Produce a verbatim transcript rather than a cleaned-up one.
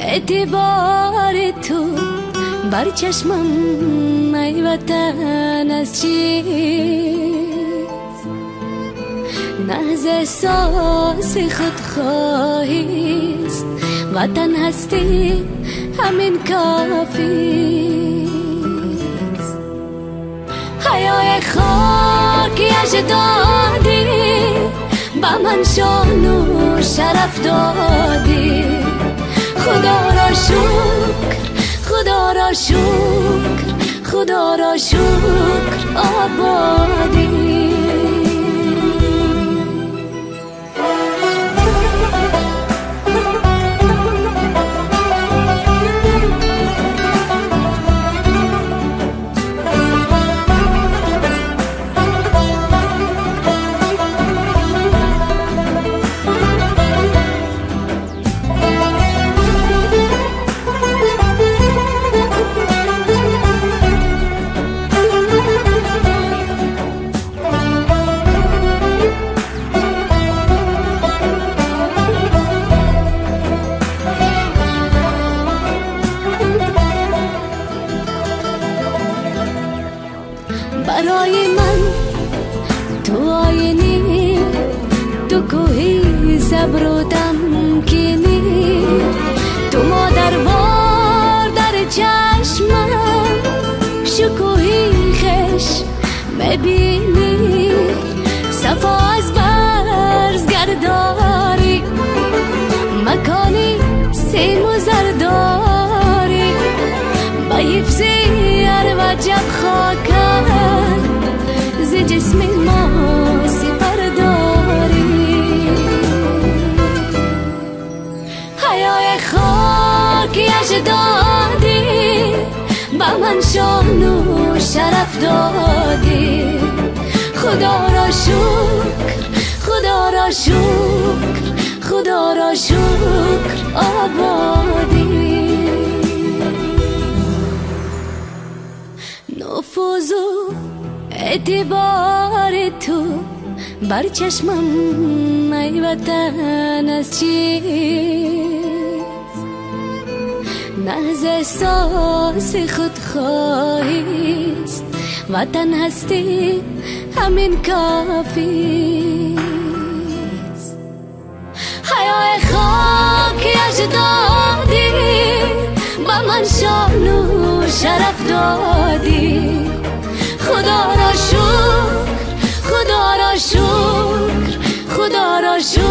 اعتبار تو بر چشمم ای وطن از چیست؟ نهز احساس خودخواهیست، وطن هستی همین کافیست. حیای خاکی اجدادی با من شان و شرف دادی. خدا را شکر، خدا را شکر، خدا را شکر آبادی. برای من تو آینی، تو کوهی صبر و تمکینی، تو مادروار در چشمم، شکوهی خش ببینی، صفا از برزگرداری، مکانی سیم و زرداری، با حفظی هر وجب خاکر ز جسم ما سپر داری. حیای خاکی اجدادی با من شان و شرف دادی. خدا را شکر، خدا را شکر، خدا را شکر آبادی. نفوذ و اعتبار تو بر چشمم ای وطن از چیست؟ نهز احساس خودخواهیست، وطن هستی همین کافیست. حیای خاکی اجدادی با من شان و شرف دادی. خدا را شکر، خدا را شکر، خدا را شکر